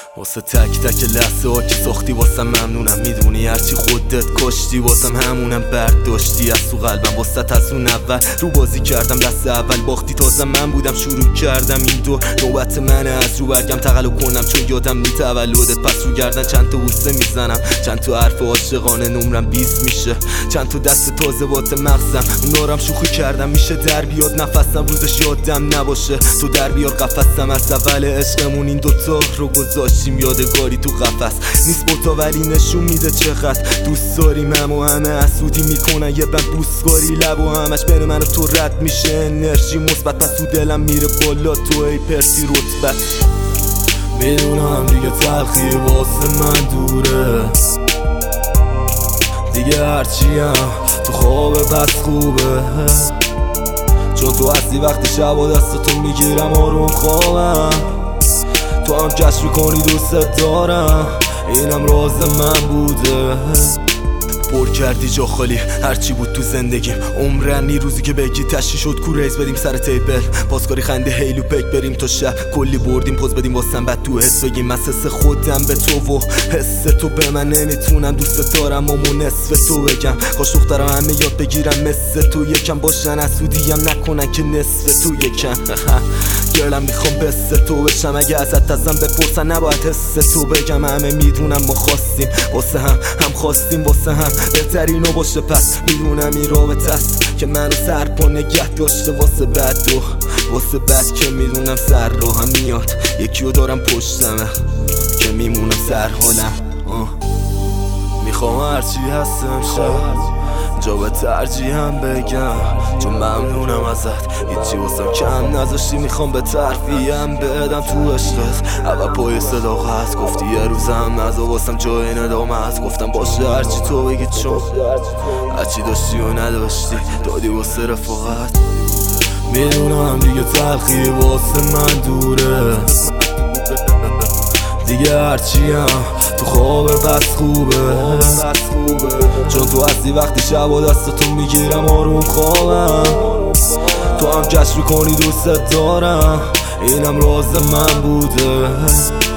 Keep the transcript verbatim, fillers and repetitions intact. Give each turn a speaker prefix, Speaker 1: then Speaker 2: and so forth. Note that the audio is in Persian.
Speaker 1: واسه تک تک لحظه ها که ساختی واسم ممنونم. میدونی هرچی خودت کشتی واسم همونم برداشتی از تو قلبم. واسه از اون اول رو بازی کردم، دست اول باختی تازه من بودم شروع کردم. این دو نوبت منه از رو برگم تقلب کنم، چون یادم نی تولدت. پس رو گردن چند تا بوسه میزنم، چند تا حرف عاشقانه، نمرم بیست میشه. چند تا دست تازه وات مغزم، اونارم شوخی کردم. میشه در بیاد نفسم روزش یادم نباشه. تو در بیار قفسم از اول عشقمون این دوتا رو گذاشتیم یادگاری تو قفس. نیست بوتا ولی نشون میده چقدر دوست داریم هم و همه اسودی میکنن یه بند بوسکاری لب و همش بین من و تو رد میشه. انرژی مثبت پس تو دلم میره بالا، تو ای پرسی رتبت. میدونم دیگه تلخی واسه من دوره، دیگه هرچی هم تو خوابه پس خوبه. چون تو هستی وقتی شب و دستتو میگیرم آروم خوابم. تو هم کشف کنی دوست دارم، اینم راز من بوده. پر کردی جا خالی هرچی بود تو زندگیم. عمرنی روزی که بگی تشی شد کوریز بدیم سر تیبل، پاسکاری خنده هیلو پک بریم تا شب کلی بردیم پوز بدیم واسم بعد تو حس بگیم. من حس خودم به تو و حس تو به من نمیتونم دوست دارم امو نصف تو بگم. کاش دخترم همه یاد بگیرم مثل تو یکم باشن، اسودیم نکنن که نصف تو یکم. گرلم میخوام بس تو بشم، اگه ازت ازم بپرسن نباید حس تو بگم. همه میدونم ما خواستیم واسه هم هم خواستیم واسه هم بهترینو باشه. پس میدونم این رابطه است که منو سر پا نگه داشته واسه بد و واسه بد که میدونم سر رو هم میاد. یکیو دارم پشتمه که میمونم سر حالم. میخوام هرچی هستم شد جا به ترجیحم بگم، چون ممنونم ازت هیچی واسم کم نذاشتی. میخوام به ترفیم بدم تو عشقت اول پای صداقت. گفتی یه روزم نزا واسم جای ندامت، گفتم باشه هرچی تو بگی، چون هرچی داشتی و نداشتی دادی واسه رفاقت. میدونم دیگه تلخی واسه من دوره، دیگه هرچی هم تو خوابه بس خوبه. چون تو هستی وقتی شب و دستتو میگیرم آروم خوابم. تو هم کشف کنی دوست دارم، اینم راز من بوده.